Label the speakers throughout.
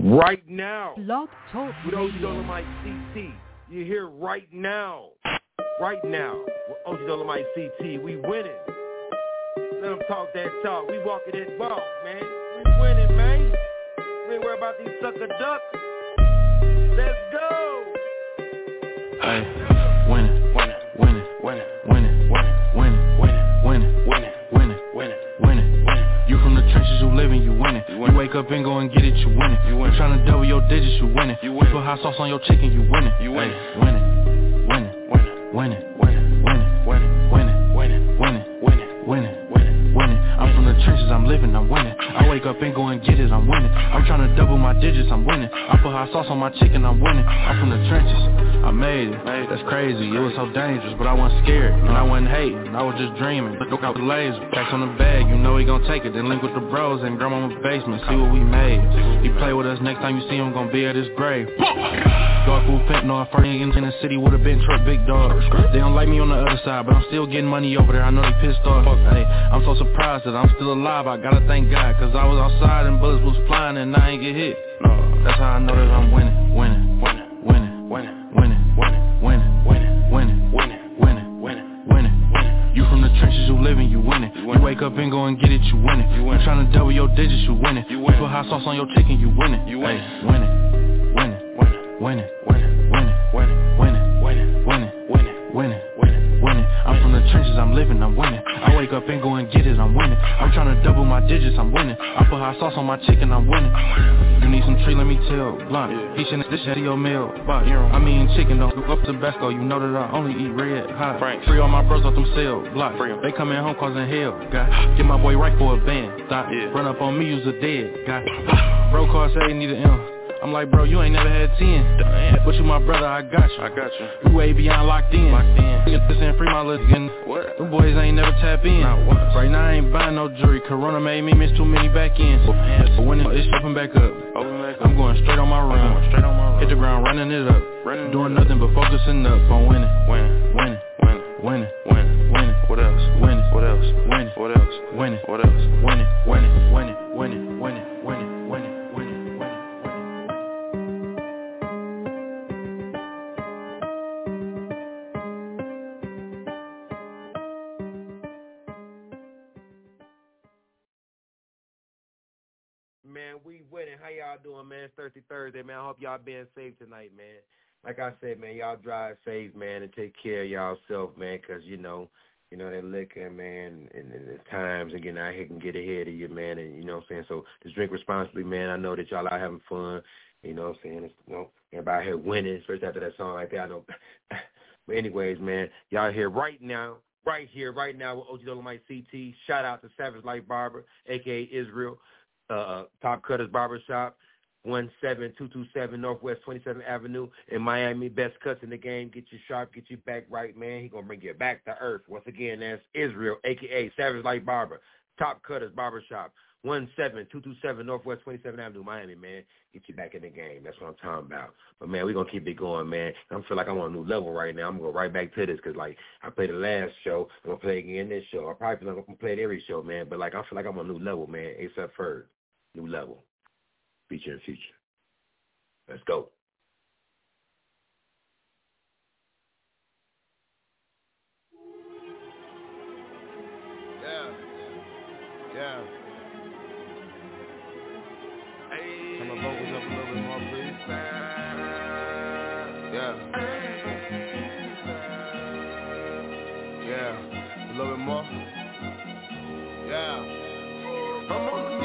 Speaker 1: Right now.
Speaker 2: Blog Talk
Speaker 1: with OG Dolomite CT. You're here right now. Right now. With OG Dolomite CT. We winning. Let them talk that talk. We walking that walk, man. We winning, man. We ain't worried about these sucker ducks. Let's go.
Speaker 3: Hey, winning, winning, winning, winning, winning, winning, winning, winning, winning, winning, winning, winning, winning, winning. You from the trenches, you living, you winning. You wake up and go and get it, you winning. You tryna double your digits, you winning. You put hot sauce on your chicken, you winning. You winning, winning, winning, winning, winning, winning, winning, winning, winning, winning, winning, winning, winning, winning. I'm from the trenches, I'm living, I'm winning. I wake up and go and get it, I'm winning. I'm tryna double my digits, I'm winning. I put hot sauce on my chicken, I'm winning. I'm from the trenches. I made it, that's crazy, it was so dangerous, but I wasn't scared, and I wasn't hating, I was just dreaming. Look out the laser, packs on the bag, you know he gon' take it, then link with the bros in grandmama's basement, see what we made. He play with us, next time you see him, gon' be at his grave. Dark food fentanyl, first in the city with a big truck, big dog. They don't like me on the other side, but I'm still getting money over there, I know they pissed off. Hey, I'm so surprised that I'm still alive, I gotta thank God, cause I was outside and bullets was flying and I ain't get hit. That's how I know that I'm winning, winning, winning, winning, winning. Winning, winning, winning, winning, winning, winning, winning, winning, winning, winning. You from the trenches, you living, you winning. You wake up and go and get it, you winning. You tryna double your digits, you winning. You put hot sauce on your chicken, you winning. You winning, winning, winning, winning, winning, winning, winning, winning, winning, winning, winning, winning, winning, winning. I'm from the trenches, I'm living, I'm winning. I wake up and go and get it, I'm winning. I'm tryna double my digits, I'm winning. I put hot sauce on my chicken, I'm winning. You need some tree, let me tell. Blunt, he shouldn't this shit your meal. But I'm eating chicken, don't go up to Tabasco. You know that I only eat red hot. Free all my bros off them cell blocks. They come in home causing hell. God, get my boy right for a band. Stop, run up on me, use a dead. God, bro car say he need an M. I'm like, bro, you ain't never had 10. But you my brother, I got you. I got you. We way beyond locked in. This ain't free my little again. Them boys ain't never tap in. Right now I ain't buying no jewelry. Corona made me miss too many back ends. But when it's open back up, I'm going straight on my run. Hit the ground, running it up. Doing nothing but focusing up on winning. Winning, winning, winning, winning, winning. What else? Winning. What else? Winning. What else? Winning. What else? Winning, winning, winning, winning, winning, winning, winning.
Speaker 1: Man, we winning. How y'all doing, man? It's Thirsty Thursday, man. I hope y'all being safe tonight, man. Like I said, man, y'all drive safe, man, and take care of y'allself, man, because, you know that liquor, man, and the times and getting out here can get ahead of you, man, and you know what I'm saying? So just drink responsibly, man. I know that y'all out having fun, you know what I'm saying? It's, everybody here winning, especially after that song right there. I know. But anyways, man, y'all here right now with OG Dolomite CT. Shout out to Savage Life Barber, a.k.a. Israel. Top Cutters Barbershop, 17227 Northwest 27th Avenue in Miami. Best cuts in the game. Get you sharp, get you back right, man. He gonna bring you back to earth. Once again, that's Israel, a.k.a. Savage Life Barber. Top Cutters Barbershop, 17227 Northwest 27th Avenue, Miami, man. Get you back in the game. That's what I'm talking about. But, man, we're going to keep it going, man. I feel like I'm on a new level right now. I'm going to go right back to this because, like, I played the last show. I'm going to play again this show. I probably feel like I'm going to play it every show, man. But, like, I feel like I'm on a new level, man, except for new level. Feature and future. Let's go.
Speaker 4: Yeah. Hey. Turn my vocals up a little bit more, please. Yeah. Yeah. A little bit more. Yeah. I'm on a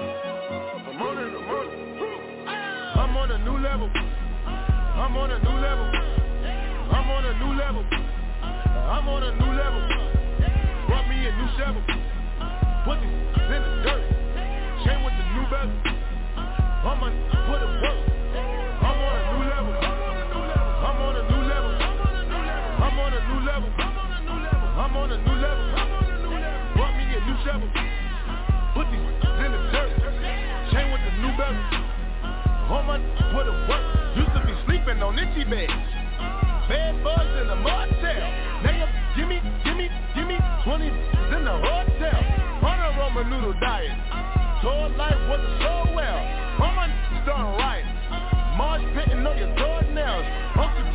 Speaker 4: new level. I'm on a new level. I'm on a new level. I'm on a new level. Brought me a new shovel. Put these in the dirt. Chain with the new bezel. I'm on put it work. I'm on a new level. I'm on a new level. I'm on a new level. I'm on a new level. Brought me a new shovel. Put these in the dirt. Chain with the new bezel. I'm on put it work. Used to be sleeping on itchy beds. Bad bugs in the motel. Now give me 20 in the hotel. On a Roman noodle diet. Told life wasn't so well. Mama starting right.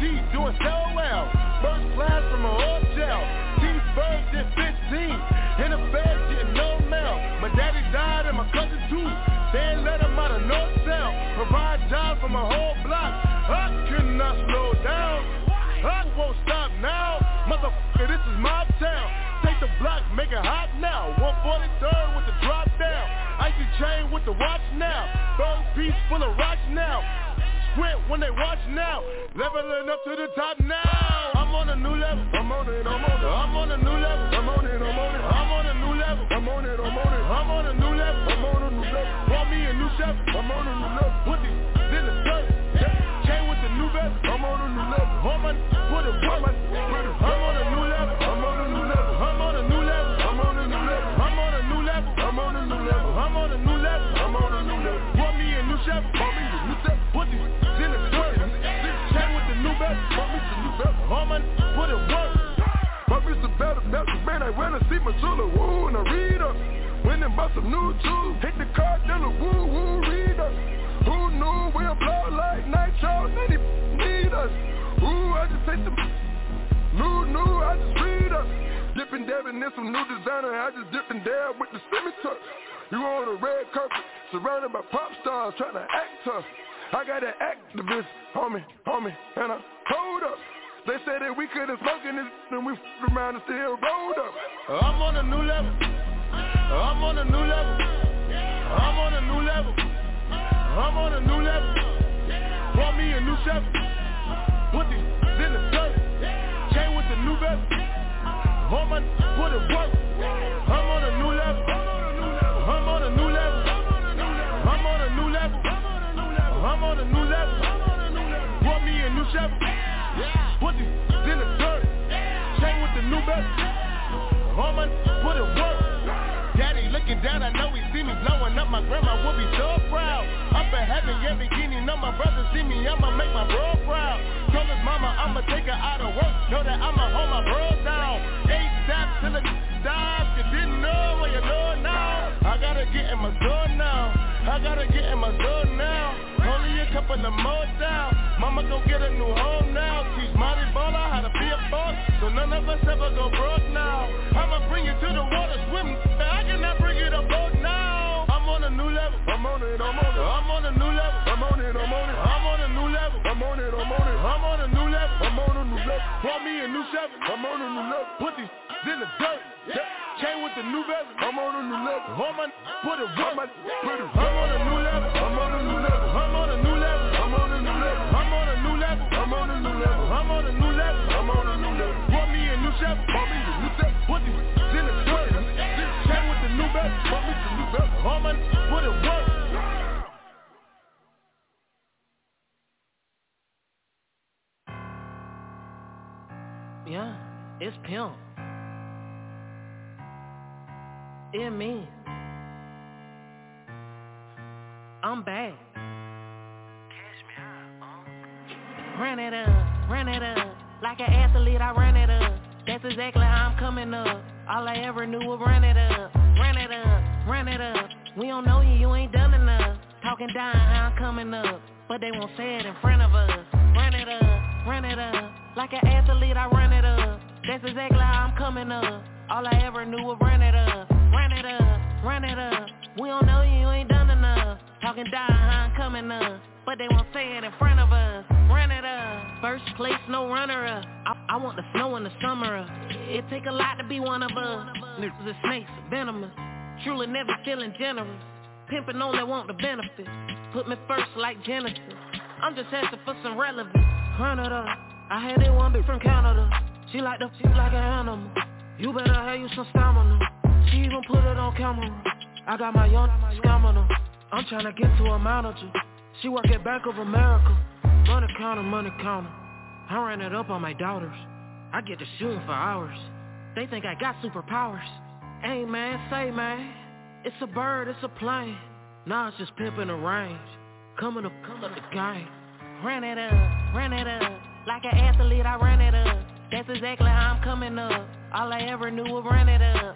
Speaker 4: G doing so well. First class from a hotel. These birds at 15. In a bed getting no mail. My daddy died and my cousin too. They ain't let him out of no cell. Provide jobs for my whole block. I cannot slow down. I won't stop now. Motherfucker, this is my town. Take the block, make it hot now. 143rd with the drop down. Icy chain with the watch now. Third piece full of rocks now. Squint when they watch now. Leveling up to the top now. I'm on a new level. I'm on it, I'm on it. I'm on a new level. I'm on it, I'm on it. I'm on a new level. I'm on it, I'm on it. I'm on a new level. I'm on a new level. Want me a new chef. I'm on a new level. Put these in the dirt. Chain with the new vest. I'm on a new level. Home on, put it on my. I'm on a new level. I'm on a new level. I'm on a new level. I'm on a new level. I'm on a new level. I'm on a new level. I'm on a new level. I'm on a new level. Want me a new chef. Want me a new chef. Put these in the dirt. Chain with the new vest. Want me some new vest. Home on, put it work. My Mr. Better, man, I went to see my Zula, woo, and I read up. Went and bought some new jewels, hit the car dealer, woo, woo, read us. Who knew we'll blow like nitro, then he need us. Ooh, I just take some new, I just read us. Dippin' dabbing in some new designer, I just dip and dab with the stimmy tuck. You on a red carpet, surrounded by pop stars, trying to act tough. I got an activist, homie, and I hold up. They said that we couldn't smoke in this, and we f***ed around and still rolled up. I'm on a new level. I'm on a new level. I'm on a new level. I'm on a new level. Want me a new chef. Put these in the dirt. Chain with the new vest. Home on, put it work. I'm on a new level. I'm on a new level. I'm on a new level. I'm on a new level. Want me a new chef. Put these in the dirt. Chain with the new vest. Home on, put it work. Daddy looking down, I know he see me blowing up. My grandma will be so proud. Up in heaven, yeah, bikini. Know my brother see me, I'ma make my bro proud. Told his mama I'ma take her out of work. Know that I'ma hold my bro down. 8 steps till the dive. You didn't know what you know now. I gotta get in my zone now. I gotta get in my zone now. Only a couple of more down. Mama gon' get a new home now. Teach Marty Baller how to be a boss, so none of us ever go broke now. I'ma bring you to the water swimming. I cannot bring you to boat now. I'm on a new level. I'm on it, I'm on it. I'm on a new level. I'm on it, I'm on it. I'm on a new level. I'm on it, I'm on it. I'm on a new level. I'm on a new level. Want me a new chef. I'm on a new level. Put these in the dirt. Chain with the new vest. I'm on a new level. Home on, put it work. I'm on a new level. I'm on a new level. I'm on a new level. I'm on a new level. I'm on a new level. I'm on a new level. I'm on a new level. I'm on a new level. Want me a new chef. Want me a new chef. Put these in the dirt. Chain with the new vest. Want me some new vest. Home on, put it work.
Speaker 2: Yeah, it's Pimp. It me. I'm back. Run it up, like an athlete I run it up. That's exactly how I'm coming up. All I ever knew was run it up. We don't know you ain't done enough. Talking down how I'm coming up, but they won't say it in front of us. Run it up, like an athlete I run it up. That's exactly how I'm coming up. All I ever knew was run it up. We don't know you ain't done enough. Talking down how I'm coming up, but they won't say it in front of us. Run it up. First place, no runner up. I want the snow in the summer up. It take a lot to be one of us. Niggas are snakes, venomous. Truly never feeling generous. Pimpin' only want the benefits. Put me first like Genesis. I'm just asking for some relevance. Run it up. I had that one bitch from Canada. She like the f*** like an animal. You better have you some stamina. She even put it on camera. I got my young stamina. I'm tryna get to a manager. She work at Bank of America. Money counter. I ran it up on my daughters. I get to shooting for hours. They think I got superpowers. Hey man, say man, it's a bird, it's a plane. Nah, it's just pimping the range. Coming up the game. Run it up, like an athlete I run it up. That's exactly how I'm coming up. All I ever knew was run it up.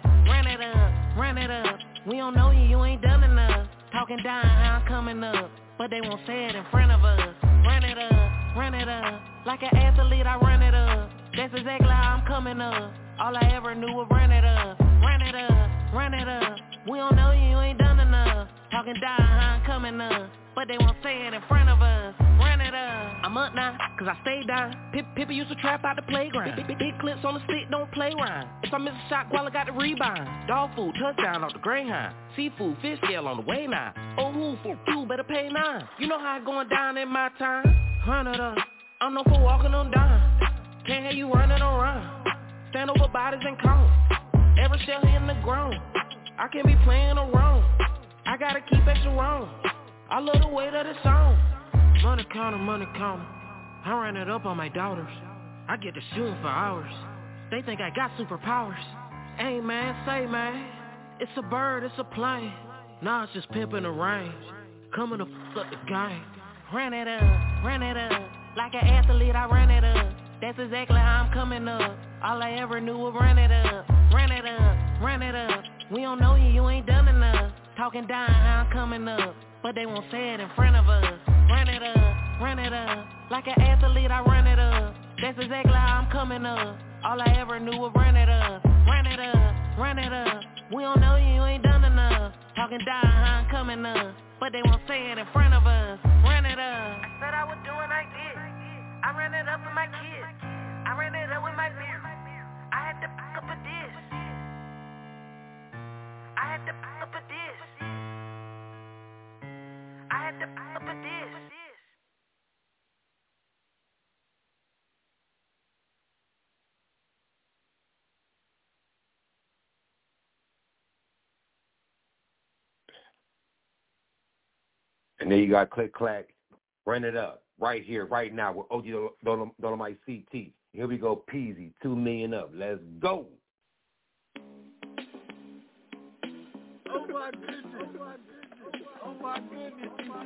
Speaker 2: We don't know you ain't done enough. Talking down how I'm coming up, but they won't say it in front of us. Run it up. run it up. Like an athlete, I run it up. That's exactly how I'm coming up. All I ever knew was run it up, run it up, run it up. We don't know you ain't done enough. Talking down how I'm coming up, but they won't say it in front of us. Run it up. I'm up now, cause I stay down. Pippa used to trap out the playground. Big clips on the stick, don't play around. If I miss a shot, Guala got the rebound. Dog food, touchdown off the Greyhound. Seafood, fish scale on the way now. Oh, who for you better pay 9. You know how it going down in my time. Run it up. I'm known for walking on down. Can't hear you running around. Stand over bodies and count. Every shell in the ground. I can't be playing around. I gotta keep extra round. I love the way that it sounds. Money counter, money counter. I ran it up on my daughters. I get to shooting for hours. They think I got superpowers. Hey man, say man. It's a bird, it's a plane. Nah, it's just pimping the range. Coming to up the game. Ran it up. Like an athlete, I ran it up. That's exactly how I'm coming up. All I ever knew was run it up, run it up, run it up. We don't know you ain't done enough. Talking down how I'm coming up, but they won't say it in front of us. Run it up, run it up. Like an athlete, I run it up. That's exactly how I'm coming up. All I ever knew was run it up, run it up, run it up. We don't know you ain't done enough. Talking down how I'm coming up, but they won't say it in front of us. Run it up. I said I would do and I did. I ran it up with my kids. I ran it up with my beer. I had to pick up a dish. I had to pick up a dish. I had to pick up a dish.
Speaker 1: And then you got Click Clack, Run It Up, right here, right now with OG Dolomite CT. Here we go, Peasy, 2 million up. Let's go.
Speaker 4: Oh my goodness. Oh my goodness.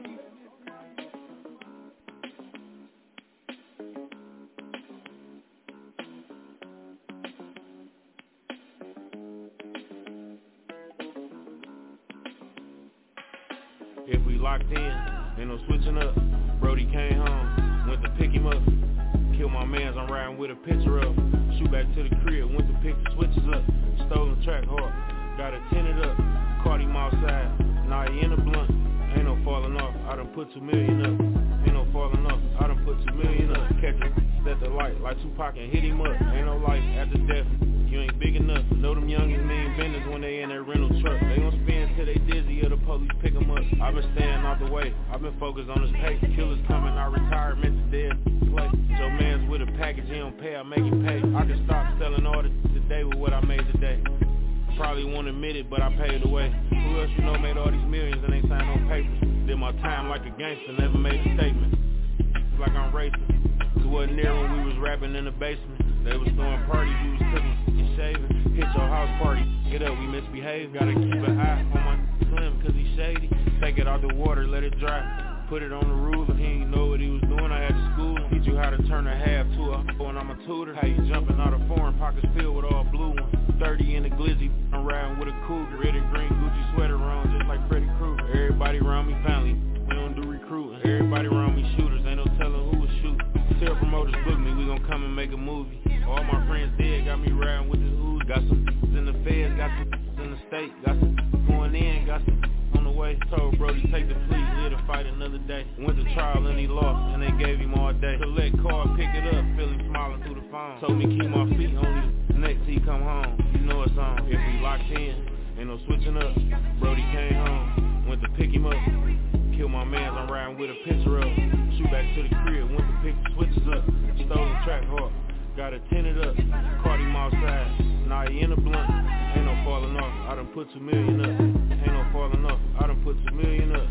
Speaker 3: If we locked in, ain't no switching up. Brody came home, went to pick him up. Kill my mans, I'm riding with a picture up. Shoot back to the crib, went to pick the switches up. Stolen track hard, got it tinted up. Caught him outside, now he in a blunt. Ain't no falling off, I done put 2 million up. Ain't no falling off, I done put 2 million up. Catch him, set the light, like Tupac and hit him up. Ain't no life after death, you ain't big enough. Know them youngins mean business when they in that rental truck. They gon' spin till they dizzy or the police pick them up. I been staying out the way, I been focused on this pace. Killers coming, I retirement to dead play. Your man's with a package, he don't pay, I make him pay. I can stop selling all this today with what I made today. Probably won't admit it, but I paid the way. Who else you know made all these millions and ain't signed no papers? Did my time like a gangster, never made a statement. It's like I'm racist. It wasn't there when we was rapping in the basement. They was throwing parties, we was cooking and shaving. Hit your house party, get up, we misbehave. Gotta keep an eye on my slim, cause he shady. Take it out the water, let it dry. Put it on the roof, and he ain't know what he was doing. I had to school him. Teach you how to turn a half to a when I'm a tutor. How you jumping out of foreign pockets filled with all blue ones. 30 in the glizzy, I'm riding with a cougar. Red and green Gucci sweater on, just like Freddy Krueger. Everybody around me family, we don't do recruiting. Everybody around me shooters, ain't no telling who was shooting. Tell promoters book me, we gon' come and make a movie. All my friends dead, got me riding with the ooze. Got some in the feds, got some in the state. Got some going in, got some on the way. Told Brody take the plea, here to fight another day. Went to trial and he lost, and they gave him all day. Collect card, pick it up, feel him smiling through the phone. Told me keep my feet on him, next till he come home. You know it's on, if we locked in, ain't no switching up. Brody came home, went to pick him up. Kill my mans, I'm riding with a picture up. Shoot back to the crib, went to pick the switches up. Stolen track hard, got it tinted up. Caught him outside, now he in a blunt. Ain't no falling off, I done put 2 million up. Ain't no falling off, I done put 2 million up.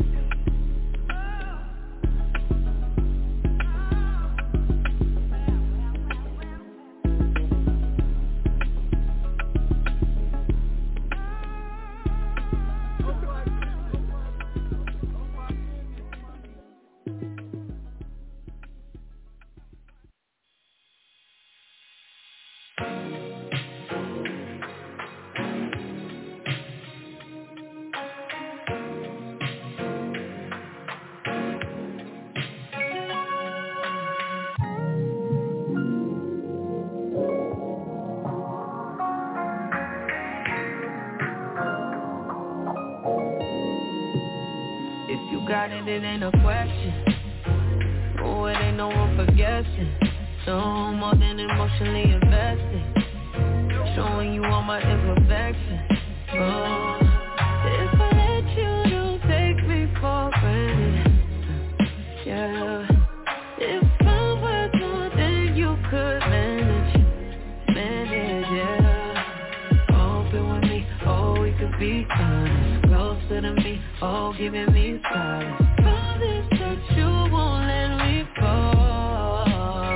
Speaker 2: got it, it ain't a question. Oh, it ain't no one for guessing. No more than emotionally invested. Showing you all my imperfections. Oh, if I let you, don't take me for granted. Yeah. If I was more than you could manage, yeah. Open with me, oh, we could be honest. Closer to me, oh, giving me silence. Promise that you won't let me fall.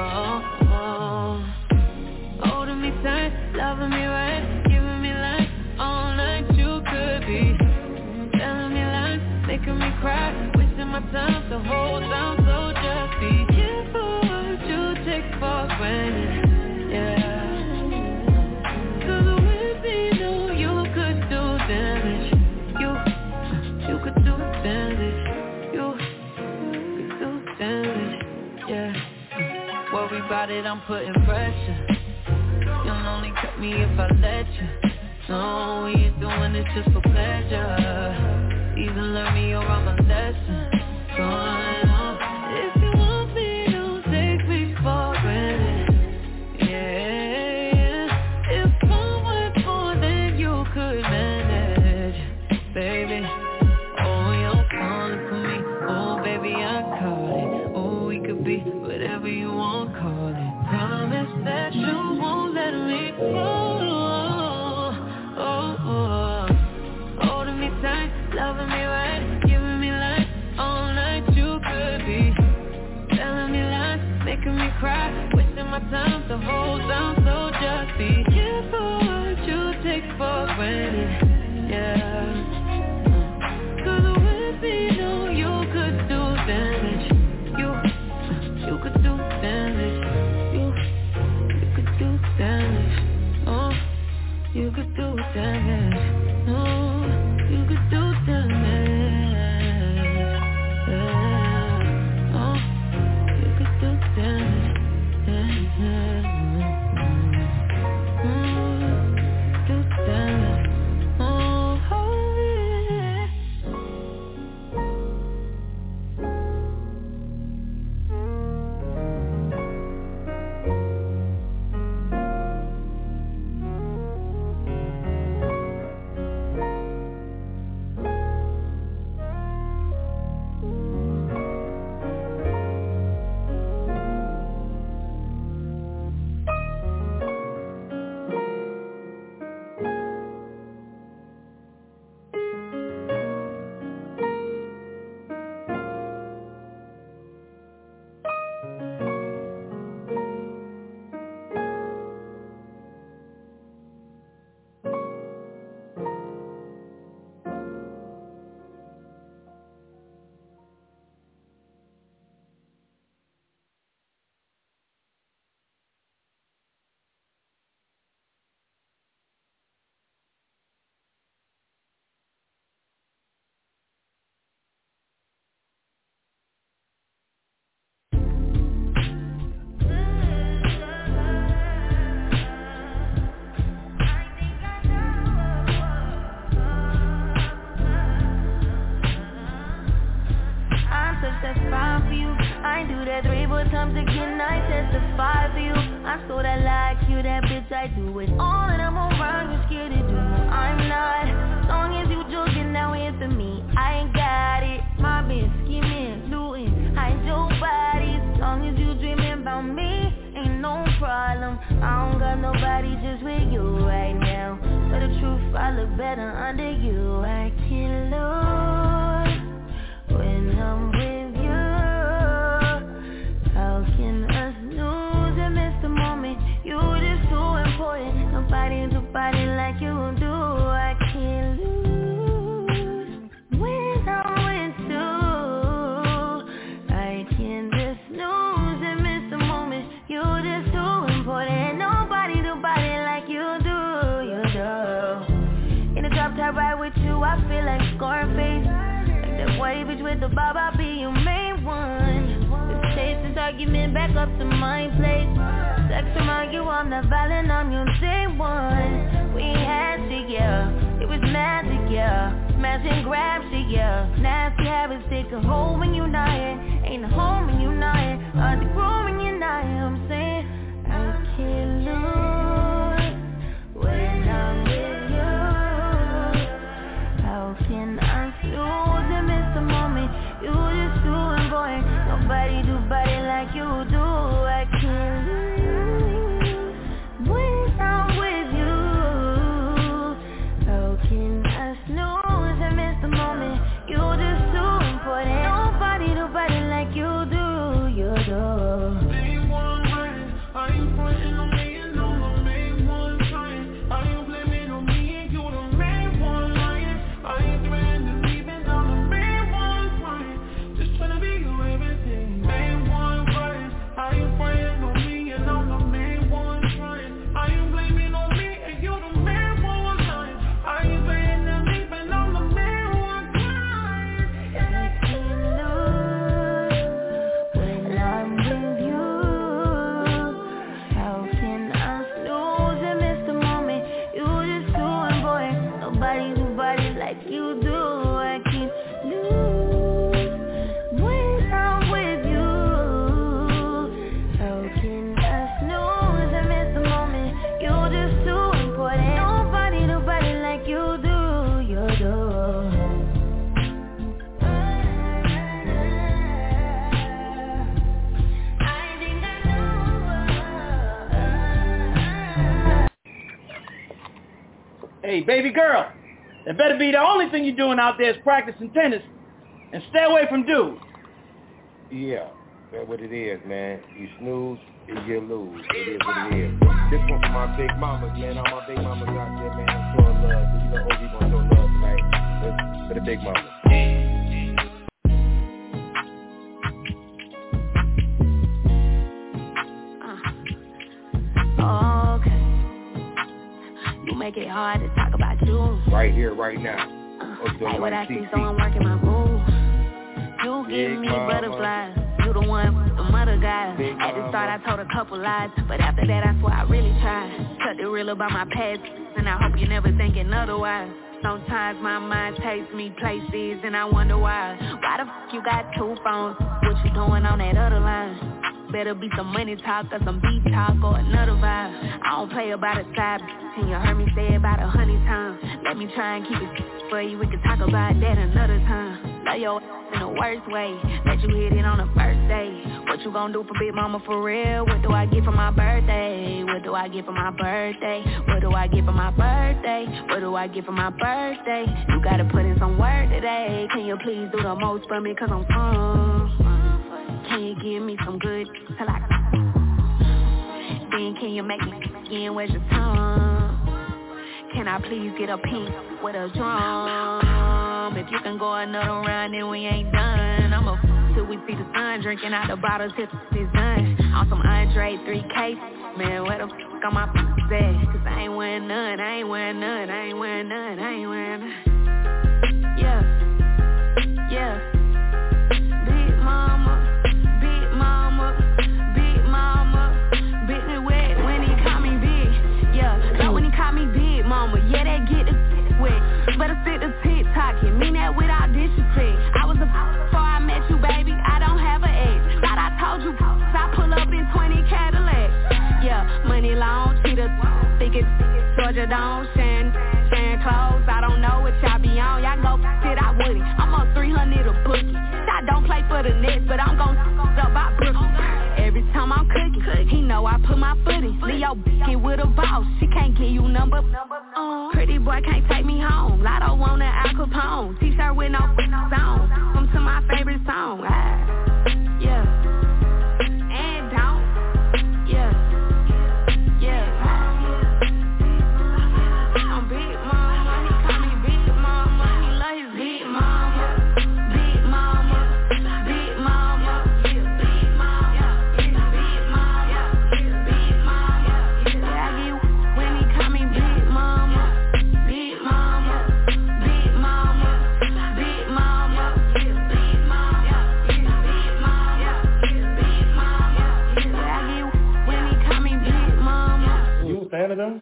Speaker 2: Holding me tight, loving me right, giving me life all night. You could be telling me lies, making me cry, wasting my time to hold down. So just be careful what you take for granted, yeah. Cause with me, no, you could do damage. You could do damage. You could do damage, yeah. Worry about it, I'm putting pressure. You'll only cut me if I let you. No, we ain't doing this just for pleasure. Even learn me or I'm a lesson. Going on. If you want me, don't take me for granted. Yeah. If I went more than you could manage, baby. Oh, you're falling for me. Oh, baby, I caught it. Oh, we could be whatever you want, call it. Promise that you won't let me fall. Holding me tight, loving me right, giving me life all night. You could be telling me lies, making me cry, wasting my time to hold down. So just be careful what you take for granted, yeah. Cause with me, no, you could do damage. You could do damage. You could do damage. Oh, you could do damage. Oh, you could do damage. Yeah. Oh, you could do damage. Yeah. Do damage. Oh, yeah.
Speaker 5: Magic, yeah. Smash and grab shit, yeah. Nasty habits take a hold when you not here. Ain't a home when you not here. Hard to grow when you're not here. I'm saying I can't lose when I'm with you. How can I snooze and miss the moment? You just doing, boy. Nobody do body like you do. I can't lose when I'm with you. How can I snooze and miss the moment? You just too important. Nobody do body like you do. You do.
Speaker 6: Main one running, I ain't frontin' on me and I'm the main one trying. I ain't blaming on me and you the main one lying. I ain't threatening to leave and I'm the main one trying. Just tryna be your everything. Main one running, I ain't frontin' on me and I'm the main one trying. I ain't blaming on me and you the main one lying. I ain't threatening to leave and I'm the main one trying.
Speaker 5: I can't lose when I'm with you. How can I snooze and miss the moment? You just doing, boy. Nobody do body like you do. I can't lose when I'm with you. How can I snooze and miss the moment? You just too important. Nobody do body like you do. You do.
Speaker 7: Hey, baby girl, that better be the only thing you're doing out there is practicing tennis. And stay away from dudes.
Speaker 1: Yeah, that's what it is, man. You snooze, you lose. It is what it is. This one for my big mamas, man. All my big mamas out there, man. I'm showing love. So you know OG gonna show love tonight. For the big mamas.
Speaker 5: Okay. You make it hard to talk about you.
Speaker 1: Right here, right now.
Speaker 5: Like what I see, so I'm working my move. You give me butterflies. You the one with the mother guys. At the start I told a couple lies, but after that I swear I really tried. Cut the real about my past, and I hope you're never thinking otherwise. Sometimes my mind takes me places, and I wonder why. Why the f*** you got two phones? What you doing on that other line? Better be some money talk or some beat talk or another vibe. I don't play about a side, and you heard me say it about 100 times. Let me try and keep it for you, we can talk about that another time. Love your in the worst way, let you hit it on the first day. What you gonna do for big mama for real? What do I get for my birthday? What do I get for my birthday? What do I get for my birthday? What do I get for my birthday? You gotta put in some work today. Can you please do the most for me, cause I'm Can you give me some good till I Then can you make me again, where's your tongue? Can I please get a pink with a drum? If you can go another round, then we ain't done. I'ma till we see the sun, drinking out the bottles till it's done. On some Andre 3K, man, where the f*** on my at? Cause I ain't wearing none, I ain't wearing none, I ain't wearing none, I ain't wearing none. Yeah, yeah. Big mama, big mama, big mama. Big me wet when he call me big. Yeah, so when he call me big mama, yeah, that get the wet. Better sit the TikTok, you mean that without disrespect. I was a before I met you, baby, I don't have an ex. Thought I told you, I pull up in 20 Cadillacs. Yeah, money long, cheetah, think it's Georgia Dome, sharing clothes. I don't know what y'all be on, y'all go sit out with it. I'm on 300 a bookie. I don't play for the Nets, but I'm gon' up by Brooklyn. Every time I'm cooking, he know I put my foot in. Leo get with a boss, she can't give you number. Pretty boy can't take me home. Lotto want an Al Capone. T-shirt with no song. Come to my favorite song. Yeah. And don't. Yeah. Yeah. I'm big mama. He call me big mama. He love his big mama. Big mama. Big mama. Big mama. Big mama. Big mama. Yeah, I get when he call me big mama. Big mama. Big mama. Big mama. Big mama. Big mama. Big mama. Yeah, I get when he call me big mama.
Speaker 7: You a fan of them?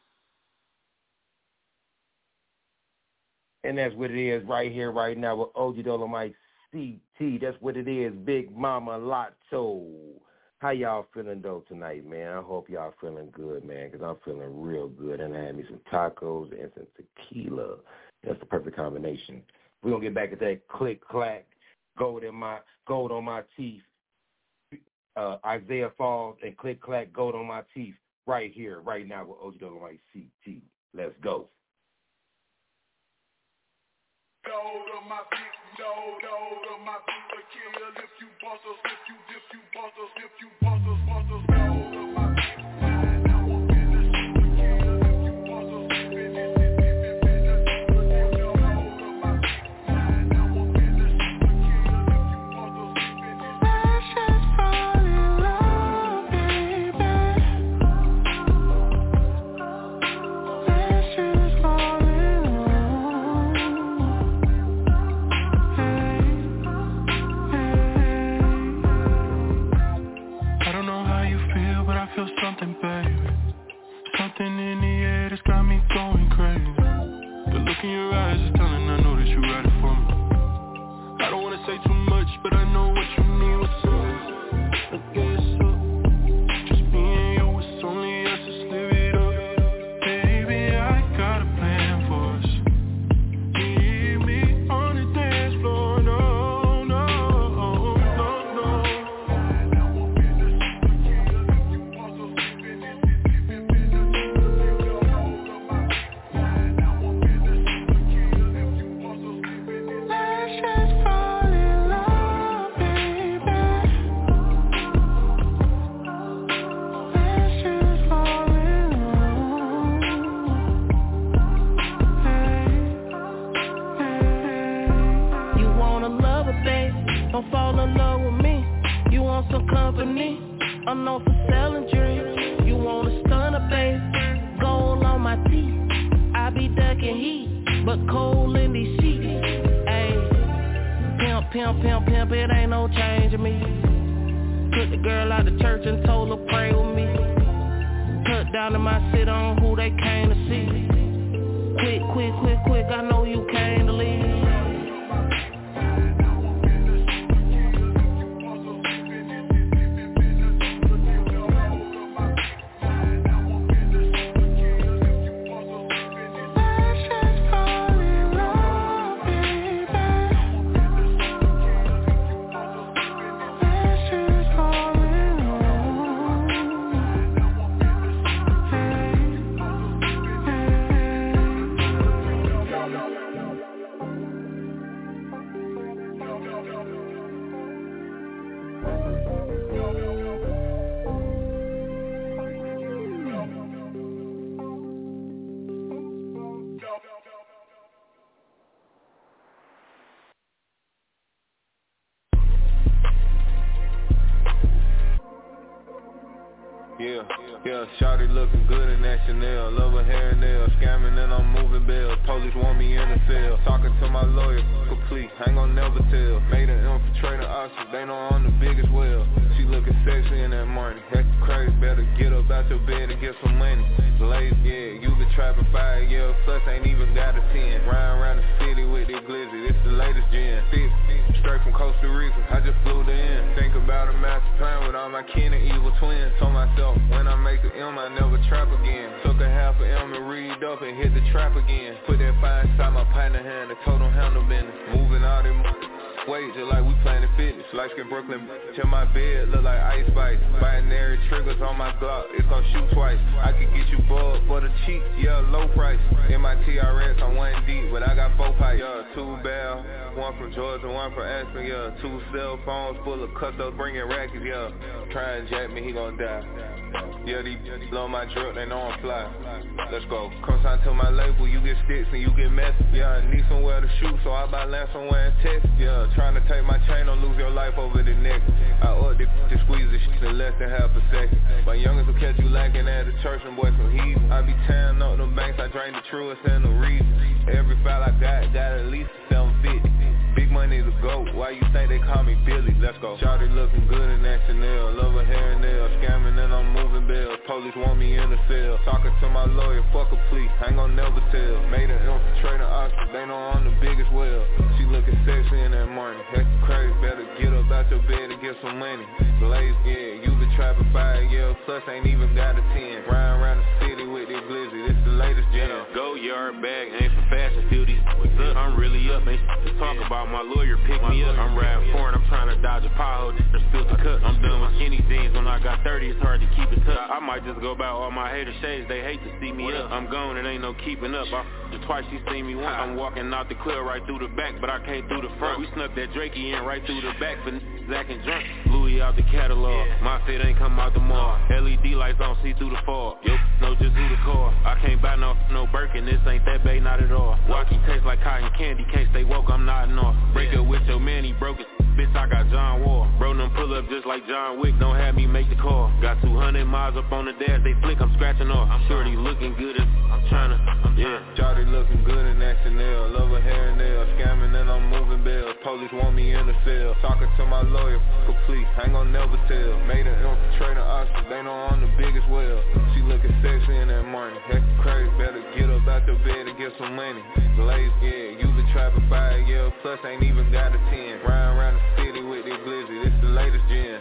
Speaker 1: And that's what it is right here, right now with OG Dolomite CT, that's what it is, Big Mama Lotto. How y'all feeling, though, tonight, man? I hope y'all feeling good, man, because I'm feeling real good, and I had me some tacos and some tequila. That's the perfect combination. We're going to get back at that click-clack, gold on my teeth, Isaiah Falls, and click-clack, gold on my teeth, right here, right now with OG Dolomite CT. Let's go.
Speaker 4: Gold on my feet, gold on my feet, the killer, if you boss us, if you boss us, if you boss us, gold on my feet.
Speaker 3: Something, baby. Something in the air that's got me going crazy. The look in your eyes is telling I know that you're ready for me. I don't wanna say too much, but I know what you need. What's up? I guess so. Just me and you, it's only us, just live it up. Baby, I got a plan for us. Meet me on the dance floor, no.
Speaker 2: Don't fall in love with me. You want some company? I'm known for selling dreams. You want a stunner, babe? Gold on my teeth. I be ducking heat, but cold in these sheets. Ayy, pimp, it ain't no changing me. Took the girl out of church and told her pray with me. Tucked down in my city on who they came to see. Quick, I know you came to leave.
Speaker 3: Yeah, shawty looking good in that Chanel. Love her hair and nails, scamming and I'm moving bells. Police want me in the cell. Talking to my lawyer, complete, I ain't gon' never tell. Made an infiltrator option, they know I'm the biggest whale. She looking sexy in that money, that's crazy. Better get up out your bed and get some money. Blaze, yeah, you been trapping 5 years, plus ain't even got a 10. Riding around the city with this glizzy, this the latest gen. Straight from Costa Rica, I just flew the in. Think about a master plan with all my kin and evil twins. Told myself, when I make a M, I never trap again. Took a half a M and read up and hit the trap again. Put that fire inside my pint of hand, the total handle business. Moving all them weight just like we playing fitness. Light skin Brooklyn, to my bed look like Ice Spice. Binary triggers on my Glock, it's gon' shoot twice. I could get you bugged for the cheap, yeah, low price. In my TRS, I'm 1 deep, but I got 4 pipes. Yeah, 2 barrel, 1 from Georgia, 1 from Aspen, yeah. 2 cell phones full of custos bringing rackets, yeah. Try and jack me, he gon' die. Yeah, these blow my drip, they know I'm fly. Let's go. Come sign to my label, you get sticks and you get messy. Yeah, I need somewhere to shoot, so I buy land somewhere in Texas. Yeah, trying to take my chain, don't lose your life over the neck. I up this to squeeze this shit in less than half a second. My youngest will catch you lacking at the church and boy some heathen. I be tearing up them banks, I drain the truest and the reason. Every file I got at least 750. Big money to go, why you think they call me Billy? Let's go. Shawty looking good in that Chanel. Love her hair and nails, scamming and I'm moving
Speaker 8: bells. Police want me in the cell. Talking to my lawyer, fuck a plea, I ain't gon' never tell. Made an infiltrator option, they know I'm the biggest well. She looking sexy in that morning, heck crazy, better get up out your bed and get some money. Blaze, yeah, you been trapping 5 years, plus ain't even got a 10. Riding around the city with this glizzy, this the latest gen.
Speaker 9: Go yard bag, ain't for fashion, feel these what's up, I'm really up, ain't to talk about. My lawyer pick me up, I'm riding foreign, I'm trying to dodge a pothole, just spilled the cut. I'm done with skinny jeans, when I got 30, it's hard to keep it tucked. I might just go by all my hater shades, they hate to see me up. I'm gone, it ain't no keeping up, twice she seen me once. I'm walking out the club right through the back, but I can't through the front. We snuck that Drakey in right through the back for Zach and drunk. Louis out the catalog, my fit ain't come out the mall. LED lights on, see through the fog. Yo, know just who the call. I can't buy no Birkin, this ain't that bae, not at all. Walking taste like cotton candy, can't stay woke, I'm nodding off. Break up with your man, he broke it. Bitch, I got John Wall. Bro, them pull up just like John Wick, don't have me make the call. Got 200 miles up on the dash, they flick, I'm scratching off. I'm sure he looking good as I'm tryna, yeah.
Speaker 8: Shawty looking good in that Chanel, love her hair and nails, scamming and I'm moving bells. Police want me in the cell, talking to my lawyer, complete, I ain't gon' never tell. Made an infiltrator option, they know I'm the biggest well. She looking sexy in that morning, heck crazy, better get up out your bed and get some money. Blaze, yeah, you been trapping 5 years, plus ain't even got a 10. Riding around the city with this glizzy, this the latest gen.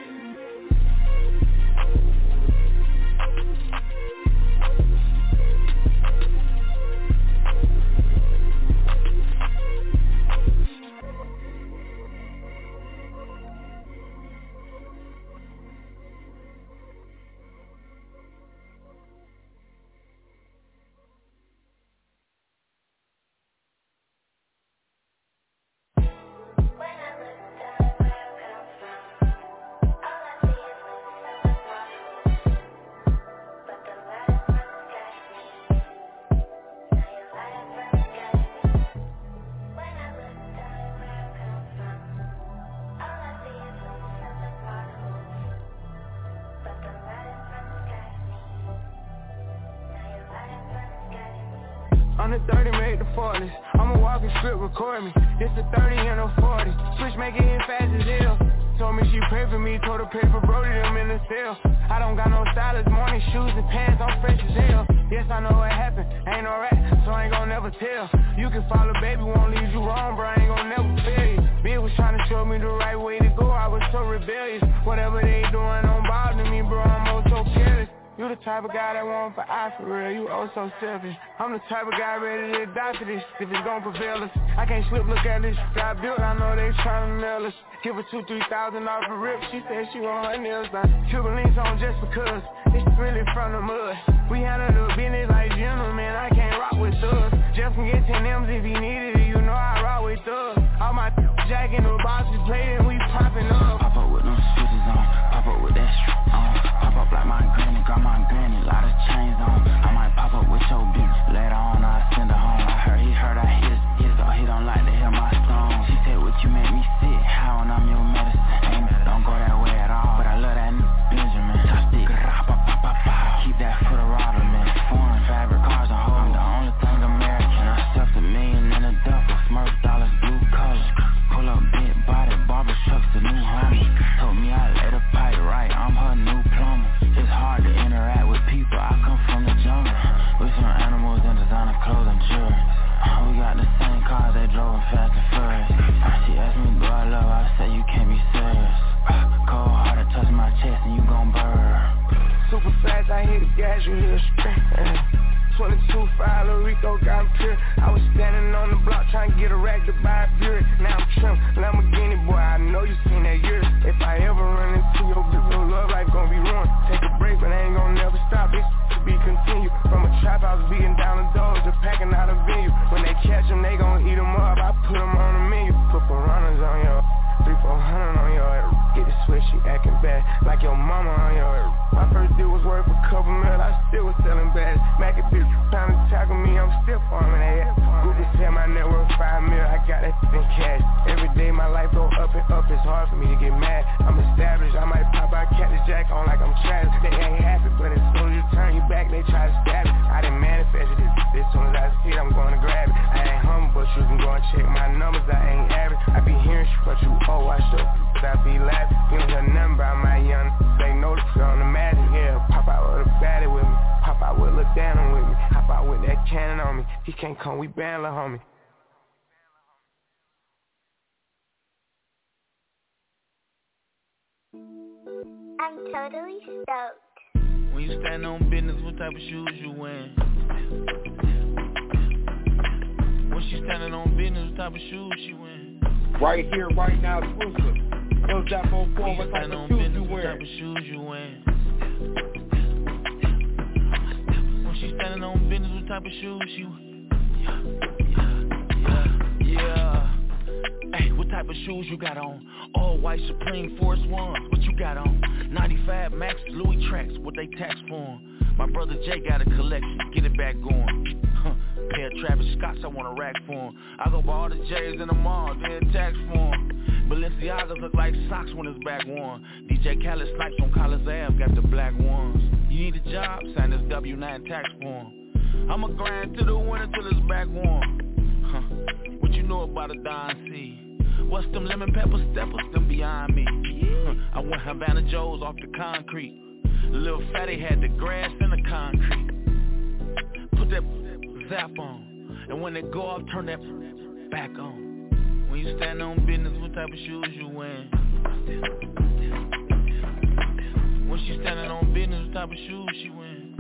Speaker 6: I'm the 30, made the 40s. I'm a walking script, record me. It's the 30 and a 40. Switch, make it hit fast as hell. Told me she pray for me, told her pay for Brody, them in the cell. I don't got no stylist, morning shoes and pants, I'm fresh as hell. Yes, I know what happened, ain't no rat, so I ain't gon' never tell. You can follow, baby, won't leave you wrong, bro, I ain't gon' never fail you. Bitch was trying to show me the right way to go, I was so rebellious. Whatever they doing don't bother me, bro, I'm also careless. You the type of guy that want for eye for real, you oh so selfish. I'm the type of guy ready to die for this, if it's gon' prevail us. I can't slip, look at this, got built, I know they tryna nail us. Give her 2,000-3,000 off a rip, she said she want her nails done. Cuban links on just because, it's really from the mud. We handle the business like gentlemen, I can't rock with thugs. Jeff can get 10 M's if he needed it, you know I rock with thugs. All my jack in the boxes played and we popping up.
Speaker 10: Pop up with them switches on, pop up with that strip on. Pop up like my granny, got my granny, lot of chains on. I might pop up with your bitch, later on I send her home. I heard he heard I hit his, so he don't like to hear my song. She said, what you make me sick, how and I'm your medicine. Ain't don't go that way at all, but I love that Benjamin. Chopstick, keep that for the robber, man. Foreign fabric cars on hold, I'm the only thing American. I stuffed $1 million in a duffel, Smurf dollars, blue colors. Pull up big body, barber trucks, the new homie. Told me I let her pipe right, I'm her new plumber. It's hard to interact with people, I come from the jungle. With some animals and designer clothes and jewelry. We got the same cars that drove fast and furious. She asked me, do I love her? I said, you can't be serious. Cold hearted, touch my chest and you gon' burn.
Speaker 6: Super fast, I hit the gas, you hear a scream. 22-5, Lil Rico got him pure. I was standing on the block trying to get a rack to buy a Buick. Now I'm trim, Lamborghini, boy, I know you seen that year. If I ever run into your bitch, your love life gon' be ruined. Take a break, but I ain't gon' never stop, bitch, to be continued. From a trap house, beating down the doors, just packing out a venue. When they catch them, they gon' eat them up, I put them on the menu. Put 4 runners on your 300-400 on your head. Get the switch, she acting bad, like your mama on your head. My first deal was worth a couple mil, I still was selling bags. Mac a bitch trying to tackle me, I'm still farming that. Google said my net worth 5 mil, I got that in cash. Every day my life go up and up, it's hard for me to get mad. I'm established, I might pop out Cactus Jack on like I'm trash. They ain't happy, but as soon as you turn your back, they try to stab it. I done manifested this, as soon as I see it, I'm gonna grab it. I ain't humble, but you can go and check my numbers, I ain't average. I be hearing shit, but you owe, I show, I be laughing. You don't hear nothing about my young, they know the on the magic, yeah.
Speaker 11: cannon on me. He can't come, we band, lil' homie.
Speaker 12: I'm totally stoked.
Speaker 13: When you stand on business, what type of shoes you wearing? When she standing on business, what type of shoes she wearing?
Speaker 1: Right here, right now, exclusive. Those that phone form, what type of shoes you wearing?
Speaker 13: What type of shoes you wearing? When she standing on business, what type of shoes she wearing? Yeah. Hey, what type of shoes you got on? All white Supreme Force Ones, what you got on? 95 Max Louis Tracks, what they tax for 'em? My brother Jay got a collection, get it back going. Pair of Travis Scotts, I want a rack for 'em. I go buy all the J's in the mall, then tax for 'em. Balenciagas look like socks when it's back worn. DJ Khaled Snipes on Collins Ave got the black ones. You need a job? Sign this W9 tax form. I'ma grind to the winter till it's back warm. What you know about a Don C? What's them lemon pepper steppers, them behind me? I went Havana Joe's off the concrete. Little fatty had the grass and the concrete. Put that zap on, and when they go off, turn that back on. When you stand on business, what type of shoes you wearing? When she standing on business, what type of shoes she wearing?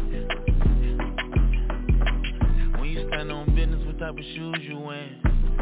Speaker 13: When you stand on business, what type of shoes you wearing?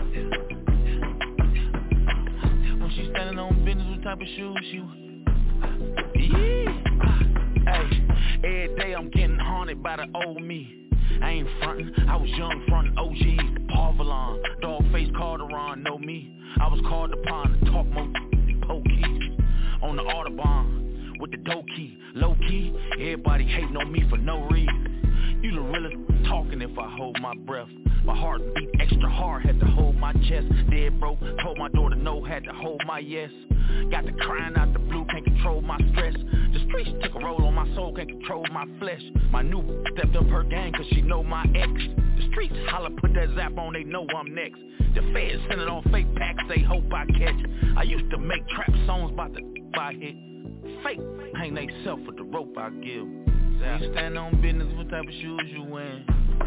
Speaker 13: When she standing on business, what type of shoes she wearing? Yeah. Hey, every day I'm getting haunted by the old me. I ain't frontin', I was young frontin' OGs, Paul Vallon, Dogface Calderon, know me. I was called upon to talk more pokies on the Audubon with the dough key, low key. Everybody hating on me for no reason. You the realest talking if I hold my breath. My heart beat extra hard, had to hold my chest. Dead broke, told my daughter no, had to hold my yes. Got the crying out the blue, can't control my stress. The streets took a roll on my soul, can't control my flesh. My new stepped up her game cause she know my ex. The streets holler, put that zap on, they know I'm next. The feds sending on fake packs, they hope I catch. I used to make trap songs about the I hit. Fake, hang they self with the rope I give. When you stand on business, what type of shoes you wearing?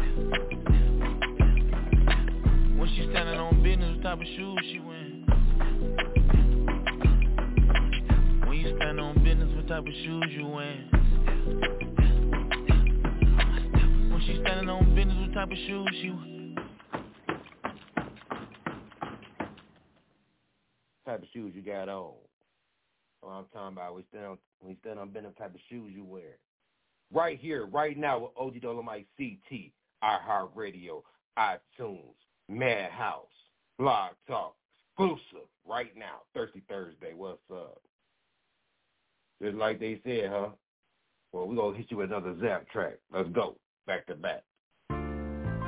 Speaker 13: When she standing on business, what type of shoes she wearing? When you stand on business, what type of shoes you wearing? When she standing on business, what type of shoes she wearing?
Speaker 1: Type of shoes you got on? What I'm talking about, when you stand on business, type of shoes you wear. Right here, right now with OG Dolomite CT, iHeartRadio, iTunes, Madhouse, Blog Talk, exclusive right now, Thirsty Thursday. What's up? Just like they said, huh? Well, we're going to hit you with another Zap track. Let's go, back to back.
Speaker 13: You know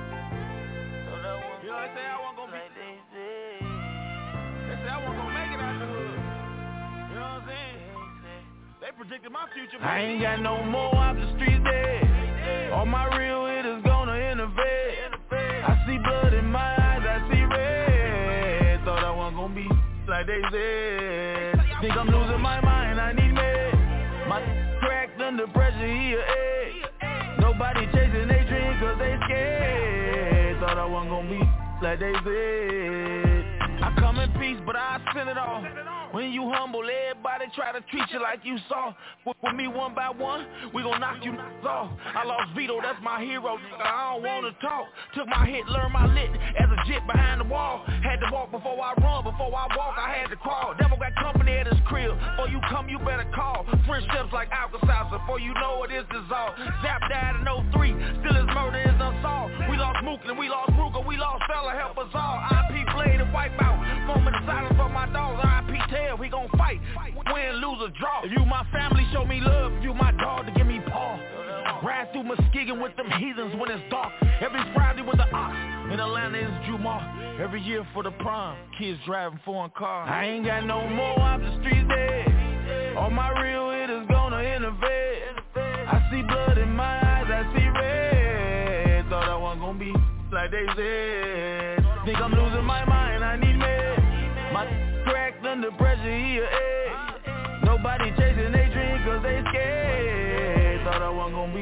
Speaker 13: they say I wasn't gonna be. They say I wasn't gonna make it out the hood. You know what I'm saying? They predicted my future. I ain't got no more off the streets dead. All my real hitters gonna innovate. I see blood in my eyes, I see red. Thought I wasn't gonna be like they said. Think I'm losing my mind, I need med. My cracked under pressure, he a egg. Nobody chasing they dream cause they scared. Thought I wasn't gonna be like they said. I come in peace, but I send it all. When you humble, everybody try to treat you like you saw. With me one by one, we gon' knock you off. I lost Vito, that's my hero, I don't wanna talk. Took my hit, learned my lit, as a jit behind the wall. Had to walk before I run, before I walk, I had to crawl. Devil got company at his crib, before you come, you better call. Friendships like Alka-Seltzer, before you know it is dissolved. Zap died in 03, still his murder is unsolved. We lost Mook and we lost Ruger, we lost Fella, help us all. IP Blade and Wipe Out, moment of silence for my dogs. IP Tail, we gon' fight, win, lose or draw. If you my family, show me love. If you my dog, to give me paw. Ride through Muskegon with them heathens when it's dark. Every Friday with the ox, in Atlanta is Jumar. Every year for the prom, kids driving foreign cars. I ain't got no more off the streets dead. All my real hitters gonna innovate. I see blood in my eyes, I see red. Thought I wasn't gonna be like they said. Think I'm losing my mind, I need med. My cracked under pressure, he a egg. Nobody chasing they dream cause they scared. Thought I wasn't gonna be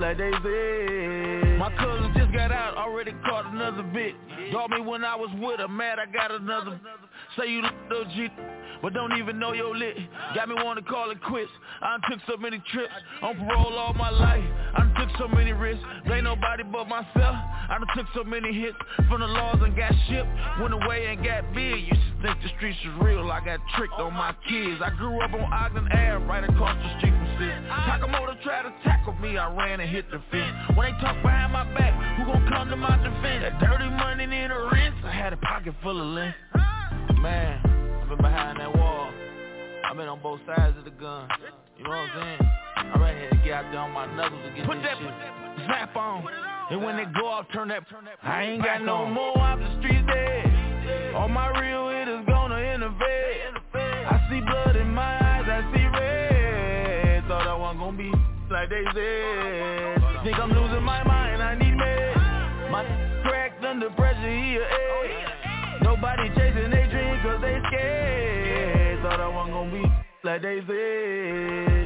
Speaker 13: like they say. My cousin just got out, already caught another bit. Called me when I was with her, mad I got another. Say you little G, but don't even know your lit. Got me wanna call it quits. I done took so many trips, on parole all my life. I done took so many risks, ain't nobody but myself. I done took so many hits from the laws and got shipped. Went away and got big, used to think the streets was real. I got tricked on my kids. I grew up on Ogden Ave, right across the street from Sis. Takamoto tried to tackle me, I ran and hit the fence. When they talk behind my back, who gon' come to my defense? That dirty money need a rinse, I had a pocket full of lint. Man, I've been behind that wall. I've been on both sides of the gun. You know what I'm saying? I ran here to get out there on my knuckles and get this shit. Zap on. And when they go off, turn that. I ain't got no more off the streets dead. All my real hitters gonna innovate. I see blood in my eyes, I see red. Thought I wasn't gonna be like they said. Think I'm losing my mind, I need meds. My cracked under pressure, he a egg. Nobody chasing they dream cause they scared. Thought I wasn't gonna be like they said.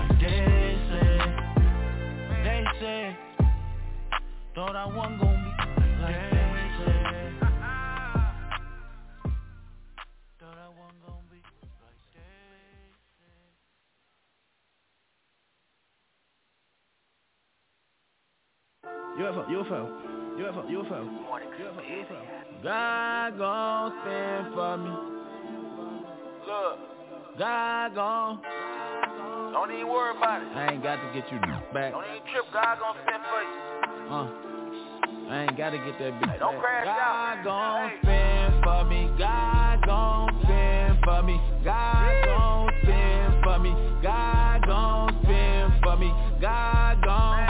Speaker 13: They said. Thought I wasn't gonna be like they said. Thought I wasn't gonna be like they said. UFO. God gon' stand for me. Look, God gon'. Don't even worry about it. I ain't got to get you back. Don't even trip, God gon' stand for you. I ain't gotta get that bitch. Hey, don't crash out. God gon' stand for me. God gon' stand for me. God gon' stand for me. God gon' stand for me. God gon'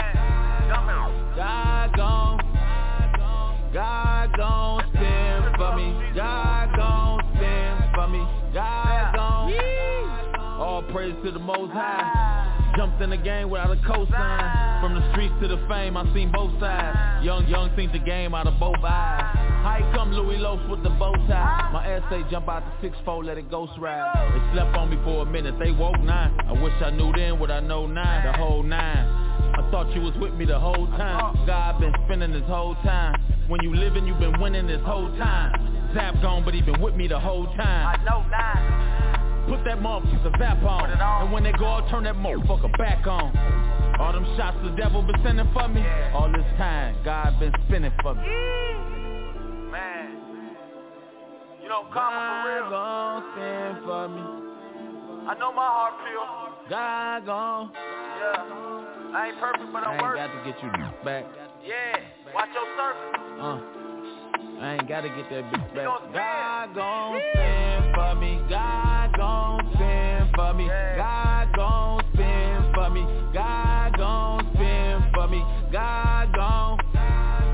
Speaker 13: stand for me. God gon' stand for me. God gon'. All praise to the Most High. Jumped in the game without a cosign. From the streets to the fame, I seen both sides. Young seen the game out of both eyes. How you come Louis Loafs with the bow tie? My essay jump out the 6'4", let it ghost ride. They slept on me for a minute, they woke 9. I wish I knew then what I know now, the whole 9. I thought you was with me the whole time. God been spinning this whole time. When you living, you been winning this whole time. Zap gone, but he been with me the whole time. I know 9. Put that motherfucker zap on. And when they go out, turn that motherfucker back on. All them shots the devil been sending for me. All this time, God been spinning for me. Man, you don't come for real. God gon' stand for me. I know my heart pure. God gon'. Yeah, I ain't perfect, but I'm worth it. I ain't got to get you back. Yeah, watch your surface. I ain't gotta get that bitch back. God gon' stand for me. God gon' stand for me. God gon' stand for me. God gon' stand for me. God gon' stand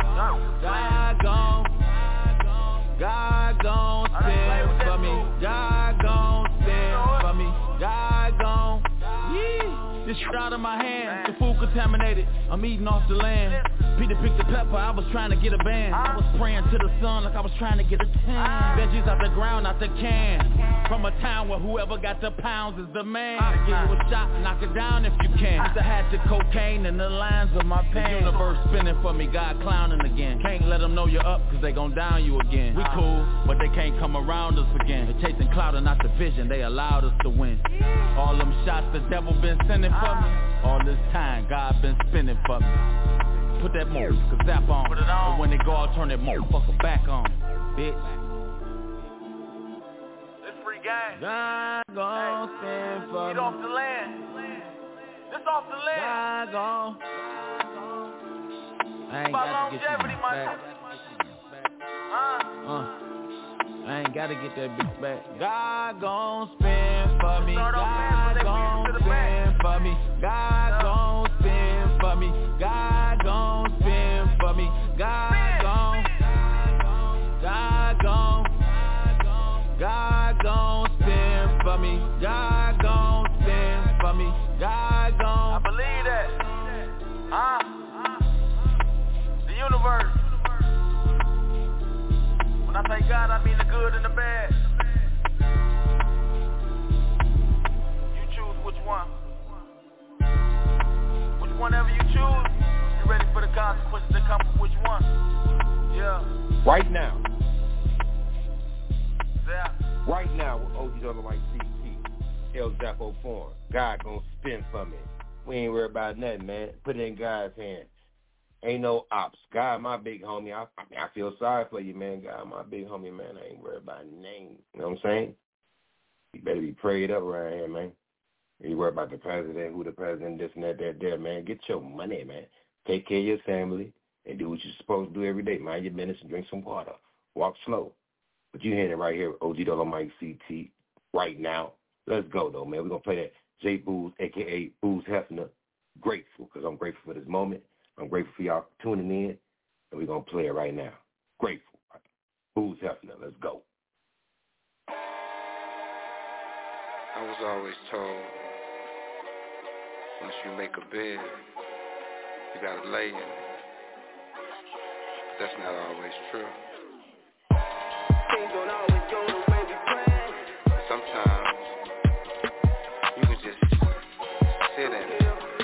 Speaker 13: for me. God gon' stand for me. God gon'. This shit out of my hand, the food contaminated. I'm eating off the land. Peter picked the pepper, I was trying to get a band. I was praying to the sun like I was trying to get a tan. Veggies out the ground, out the can. From a town where whoever got the pounds is the man. Give you a shot, knock it down if you can. Used to have the cocaine in the lines of my pants. The universe spinning for me, God clowning again. Can't let them know you're up, cause they gon' down you again. We cool, but they can't come around us again. They're chasing clout and not the vision, they allowed us to win. All them shots the devil been sending for me. All this time, God been spinning for me. Put that motherfucker zap on. And when they go out, turn that motherfucker back on. Bitch. This free game. God gon' stand for me. Get off the land. This off the land. God gon'. I ain't got to get you back. I ain't gotta get that bitch back. God gon' spend for me. God gon' spend for me. God gon' spend for me. God gon' spend for me. God gon' spend for me. God gon' spend for me. God gon' I believe that. The universe. When I say God, I mean the good and the bad. You choose which one. Which one ever you choose. consequences that come from which one. Yeah.
Speaker 1: Right now.
Speaker 13: Yeah.
Speaker 1: Right now with OG Dolomite CT, El Zappo Foreign. God gonna spin for me. We ain't worried about nothing, man. Put it in God's hand. Ain't no ops. God, my big homie. I feel sorry for you, man. God, my big homie, man. I ain't worried about name. You know what I'm saying? You better be prayed up around here, man. You worry about the president, who the president, this and that, there, man. Get your money, man. Take care of your family and do what you're supposed to do every day. Mind your business and drink some water. Walk slow. But you hearing it right here, OG Dolomite CT, right now. Let's go, though, man. We're going to play that J. Booz, a.k.a. Booz Hefner. Grateful, because I'm grateful for this moment. I'm grateful for y'all tuning in, and we're going to play it right now. Grateful. Booz Hefner, let's go.
Speaker 14: I was always told, once you make a bed, you got to lay in it. But that's not always true. Things don't always go the way we plan. Sometimes you can just sit in it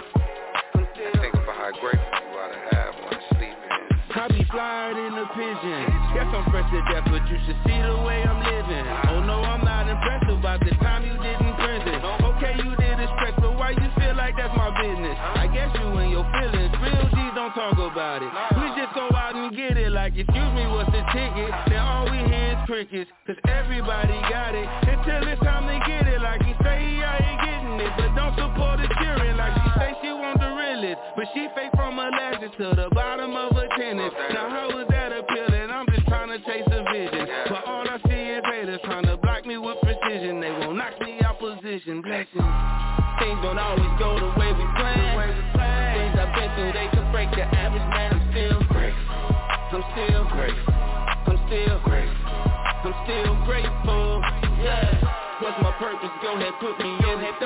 Speaker 14: and think about how grateful you are to have one to sleep in.
Speaker 15: I be flyer than a pigeon. Yes, I'm fresh to death, but you should see the way I'm living. Oh no, I'm not impressed about the time you did in prison. Okay, you did it stretch, but why you feel like that's my business? I guess you and your feelings, real G's don't talk about it. We just go out and get it like, excuse me, what's the ticket? Then all we hear is crickets, cause everybody got it. Until it's time to get it, like he say he out here getting it, but don't support the cheering. Like she say she want the realest, but she fake from her lashes to the bottom of her tennis. Now how is that appealing? I'm just trying to chase a vision, but all I see is haters trying to block me with precision. They won't knock me out position. Blessings. Things don't always go the way we plan. Things I've been through, they could break the average man. I'm still grateful. I'm still grateful. I'm still grateful. I'm still grateful. Yeah. What's my purpose? Go ahead, put me in it.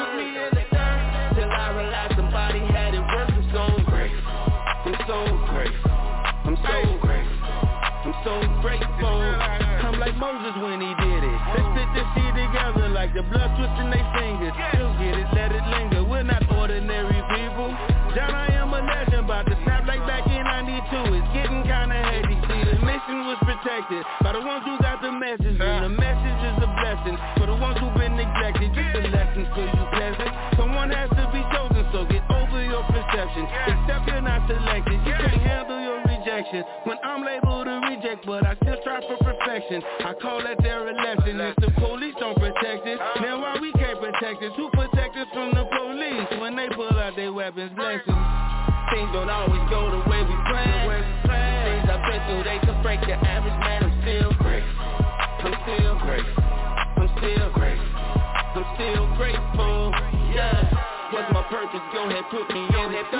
Speaker 15: Till I realize somebody had it worse. I'm so grateful. I'm so grateful. I'm so grateful. I'm so grateful. I'm like Moses when he did it. They spit this seed together like the blood twisting their fingers. Still get it, let it linger. We're not ordinary people. John, I am a legend, about to snap like back in 92. It's getting kinda heavy. See, the mission was protected by the ones who got the message. And the message is a blessing for the ones who've been neglected. Just a lesson for you peasants. Someone has to be chosen, so get over your perception. Except you're not selected. You can't handle your rejection. When I'm labeled a reject, but I still strive for perfection. I call that their election. If the police don't protect us, then why we can't protect us? Who protect us from the police when they pull out their weapons? Blessings. Things don't always go the way we plan. Things I've been through, they could break the average man. I'm still grateful. I'm still grateful. I'm still grateful. I'm still grateful. Yeah. What's my purpose? Go ahead, put me in it.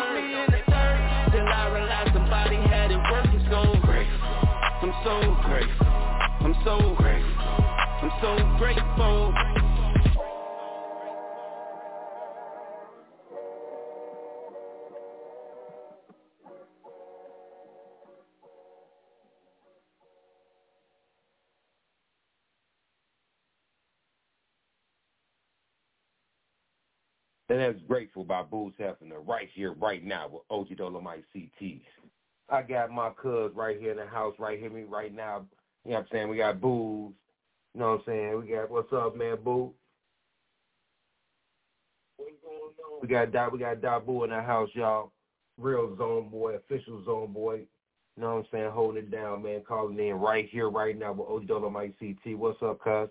Speaker 15: Till I realize somebody had it worse. I'm so grateful. I'm so grateful. I'm so grateful. I'm so grateful.
Speaker 1: And that's Grateful by Booz Hefner right here, right now with OG Dolomite CT. I got my cuz right here in the house, right here, me right now. You know what I'm saying? We got Booz. You know what I'm saying? We got, what's up, man, Boo? What's going on? We got Dabu in the house, y'all. Real zone boy, official zone boy. You know what I'm saying? Holding it down, man. Calling in right here, right now with OG Dolomite CT. What's up, cuz?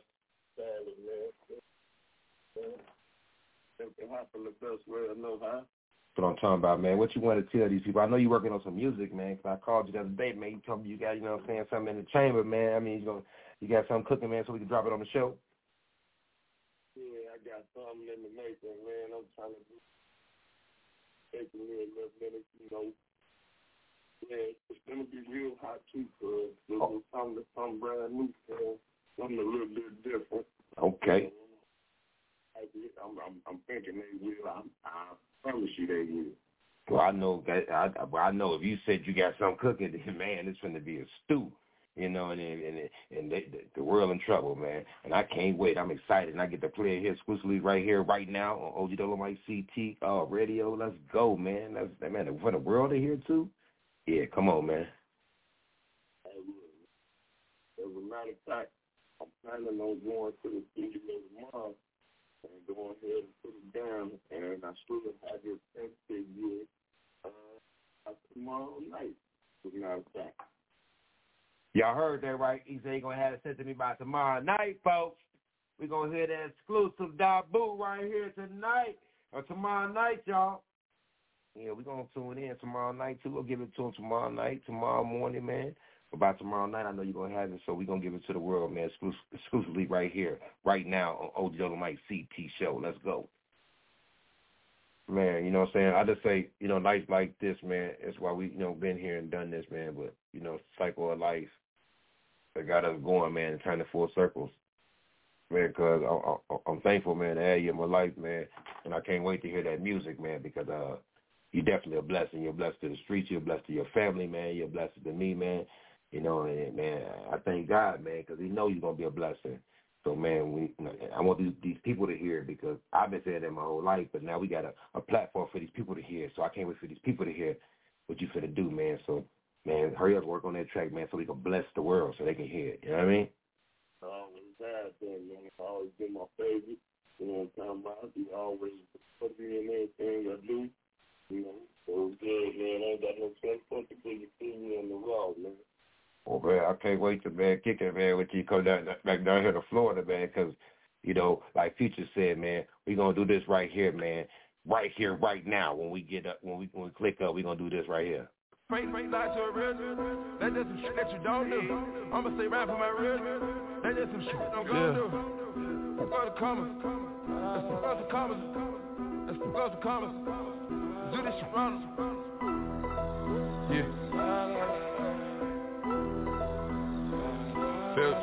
Speaker 1: That's what I'm talking about, man. What you want to tell these people? I know you're working on some music, man, because I called you the other day, man. You told me you got, you know what I'm saying, something in the chamber, man. I mean, you got something cooking, man, so we can drop it on the show?
Speaker 16: Yeah, I got something in the making, man. I'm trying to take me a little minute, you know. Yeah, it's going to be real hot, too, because there's something brand new, something a little bit different.
Speaker 1: Okay.
Speaker 16: I'm thinking they will. I promise you they will.
Speaker 1: Well, I know if you said you got something cooking, then, man, it's going to be a stew, you know, and the world in trouble, man. And I can't wait. I'm excited, and I get to play it here exclusively right here, right now on OG Dolomite CT radio. Let's go, man. Man, for the world to hear too. Yeah, come on, man.
Speaker 16: As a matter of fact, I'm planning on going to the studio tomorrow and going ahead and put it down, and I should have it tested tomorrow night, as a matter of fact.
Speaker 1: Y'all heard that right? He said he going to have it sent to me by tomorrow night, folks. We're going to hear that exclusive Dabu right here tonight, or tomorrow night, y'all. Yeah, we're going to tune in tomorrow night, too. We'll give it to him tomorrow night, tomorrow morning, man. But by tomorrow night, I know you're going to have it, so we're going to give it to the world, man, exclusively right here, right now on OG Dolomite CT Show. Let's go. Man, you know what I'm saying? I just say, you know, nights like this, man, that's why we, you know, been here and done this, man. But, you know, cycle of life that got us going, man, and turning full circles. Man, because I'm thankful, man, to have you in my life, man. And I can't wait to hear that music, man, because you're definitely a blessing. You're blessed to the streets. You're blessed to your family, man. You're blessed to me, man. You know, and, man, I thank God, man, because he knows you're going to be a blessing. So, man, I want these people to hear it because I've been saying that my whole life, but now we got a platform for these people to hear. So I can't wait for these people to hear what you finna do, man. So, man, hurry up and work on that track, man, so we can bless the world so they can hear it. You know what I mean?
Speaker 16: I always have been, man. It's always been my favorite. You know what I'm talking about? He always put me in everything I do. You know, so good, man. I ain't got no sense but to be you see me on the road, man.
Speaker 1: Well, man, I can't wait to, man, kick it, man, with you come back down here to Florida, man, because, you know, like Future said, man, we're going to do this right here, man, right here, right now. When we get up, when we click up, we're going to do this right here.
Speaker 13: Break like to a real that's just some shit that you don't do. I'ma stay right for my real that's just some shit I'm gonna do. For the commas, that's for the commas, that's for the commas. Do this shit wrong. Yeah. Filch.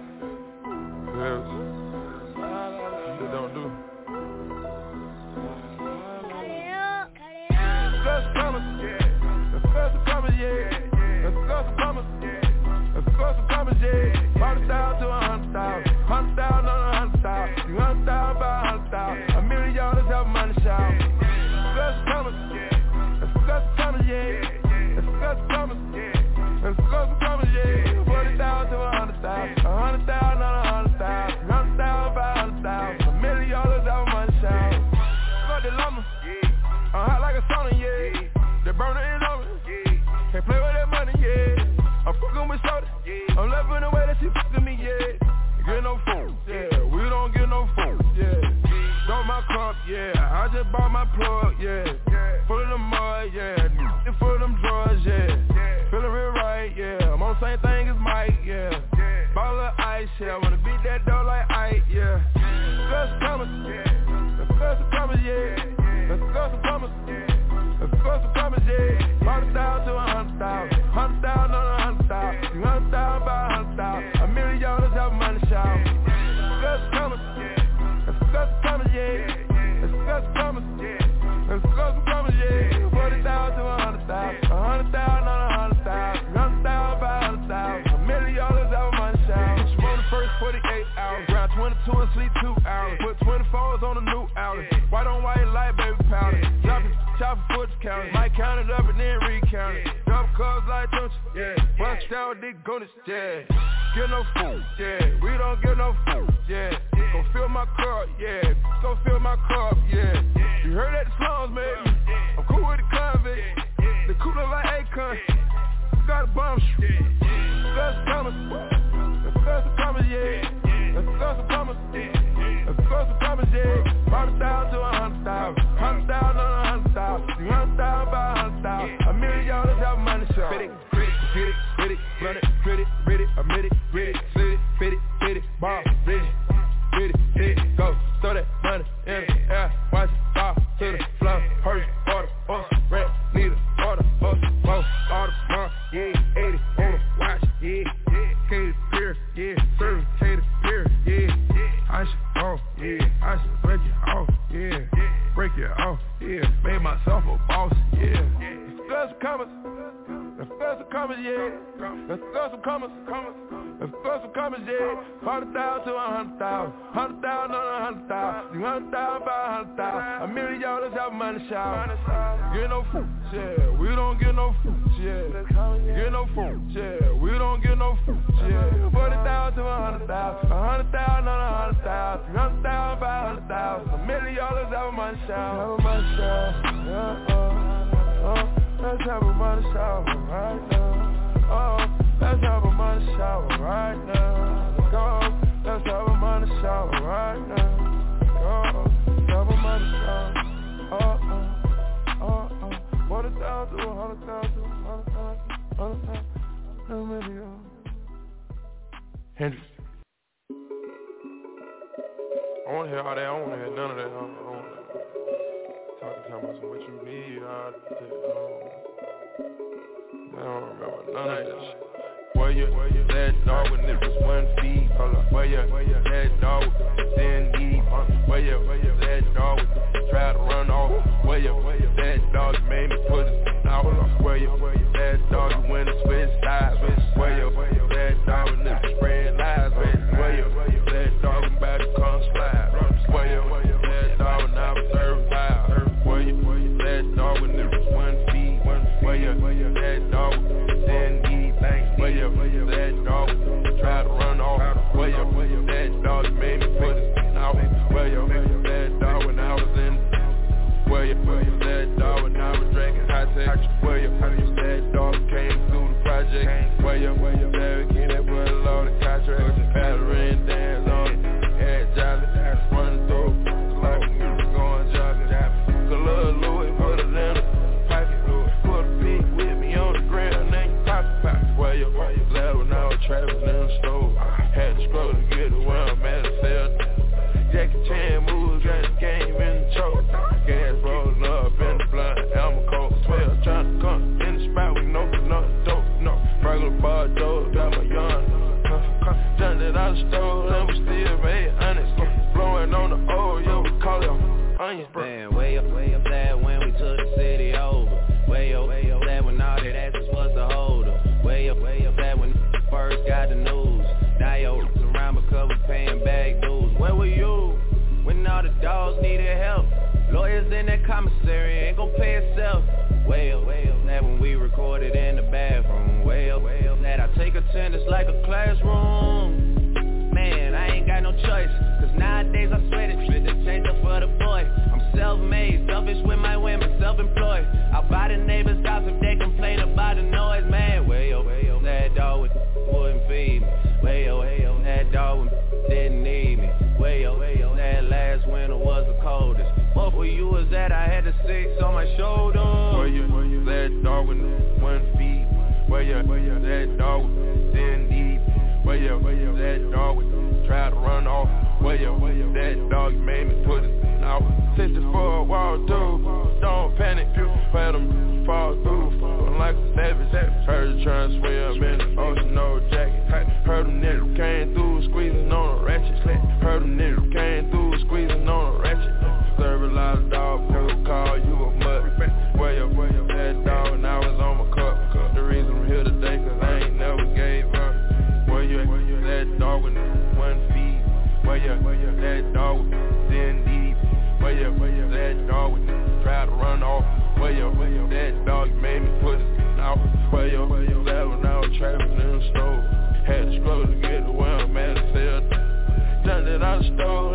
Speaker 13: Shit don't do. Just commas, yeah. Bought a style to 100,000, 100,000 on 100,000, 100,000 by 100,000, $1 million have money shout. That's coming, that's coming, yeah. That's coming, that's coming, yeah. 40,000 to 100,000, 100,000 on 100,000, 100,000 by 100,000, $1 million have money shout. Got the lumber, I'm hot like a sauna, yeah. The burner is on me, can't play with that money, yeah. I'm fucking with shorty, I'm loving the way that she fucking me, yeah. Get no phone, yeah, we don't get no phone, yeah. Got my crop, yeah, I just bought my plug, yeah. Full of the mud, yeah, full of them drugs, yeah. Feeling real right, yeah, I'm on the same thing as Mike, yeah. Ball of ice, yeah, I wanna beat that door like Ike, yeah. Just coming, yeah, just coming, yeah. Just coming, just coming, yeah. 40,000 to 100,000, 100,000 on 100,000, 100,000 by 100,000, $1 million have money shout. Just coming, just coming, yeah. Just coming, just coming, yeah. 40,000 to 100,000, 100,000 on 100,000, 100,000 by 100,000, $1 million have money shout. She won the first 48 hours, round 22 and sleep 2 hours. Put 24s on the new outlet, white on white light baby powder. Chop foot count, might count it up and then recount it. Drop cars like don't you, yeah. Bust down dick goners, yeah. Get no food, yeah. We don't get no food, yeah. Go fill my cup, yeah. Go fill my cup, yeah. You heard that the slums, man. I'm cool with the convict. The cooler like Akon. Got a bomb shoot. That's coming. That's coming, yeah. That's coming. That's coming, yeah. 40,000 to 100,000, 100,000 on 100,000, 100,000 by 100,000, $1 million have money show. Fit it, get it, run it, ready, admit it, ready, slit it, fit it, ball, ready, hit it, go, throw that money in the air, watch it fall to the floor, hurry, order, red, need a order, whoa, order, yeah, 80, on the watch, yeah, cater beer, yeah, serving cater beer, yeah, I should off, yeah, I should break it off, yeah, break it off, yeah, made myself a boss, yeah, just coming.
Speaker 11: Let's throw some commas, yeah. Let's throw some commas. Let's throw some commas, yeah. 100,000 to 100,000. 100,000 on 100,000. 200,000 by 100,000. $1 million have money shower. Get no food, yeah. We don't get no food, yeah. Get no food, yeah. We don't get no food, yeah. 40,000 to 100,000. 100,000 on 100,000. 300,000 by 100,000. $1 million have money shower. Have a money shower, let's have a money shower right now. Let's have a money shower right now. Let's go. Let's have a money shower right now. Go. Let's have a money shower. 40,000 to 100,000. 100,000. $1 million. Hendrix. I wanna hear all that. I don't wanna hear none of that. Talking about what you need. I don't remember none of that shit. Where you that dog when it was 1 feet? Hold up. Where you that dog didn't need? Where you that dog try to run off? Where you that dog made me put it out? Where you that dog when it switch sides? Where you that dog when it spread lies? Where you that dog about to come slide? Where you that dog when I was certified? Where you that dog when it was 1 feet? Where you that dog didn't need? Where you that dog try to run off? Where you that dog made me put it out? Where you that dog when I was in? Where you that dog when I was drinking hot tech? Where you that dog came through the project? Where you that kid that put a load of contracts? Pattering dance on it, head jolly, running through like a music going jogging. Good little Louis put it in a pocket, put a pig with me on the ground, then you pop. Where you glad when I was traveling in the store? Had to scroll to get to where I'm at to sell. Jackie Chan moves, got the game in the choke. Gas rolling up in the blunt, Elmer Coke 12, trying to come in the spot with no dope, no. Regular bar dope, got my young. Jumped it out the stove, and we still made honest. Blowing on the old, yo, we call it onion.
Speaker 17: Man, way up that when we took the city over. Way up that when all that asses was the holder. Way up that when first got the news. Dio around because we paying back dues. Where were you when all the dogs needed help? Lawyers in that commissary ain't gon' pay itself. Way up that when we recorded in the bathroom. Way up that I take attendance like a classroom. Man, I ain't got no choice, cause nowadays I swear this shit that changed up for the boy. I'm self-made, selfish with my women, self-employed. I'll buy the neighbors' house if they complain about the noise, man. Way up that dog wouldn't feed me. Way up that dog didn't need me. Way up that last winter was the coldest. What for you was that I had the 6 on my shoulder.
Speaker 11: Where you that dog with 1 feet? Where you that dog didn't need? Where you that dog try to run off? Where you that dog made me put it out? 64 wall through, don't panic. Where them fall through, like a savage. Heard you trying to swim in the ocean, no jacket. Heard them niggas came through, squeezing on a ratchet. Heard them niggas came through, squeezing on a ratchet. Serve a lot of dog food, call you a mutt. Where you that dog and I was on my cup. The reason I'm here today, cause I ain't never gave up. Where you that dog with 1 feet? Where you that dog didn't eat? Where you that dog try to run off? Where you that dog made me put it out? Where you that when I was traveling in the store? Had to struggle to get to where I'm at to sell. Jumped it out the store,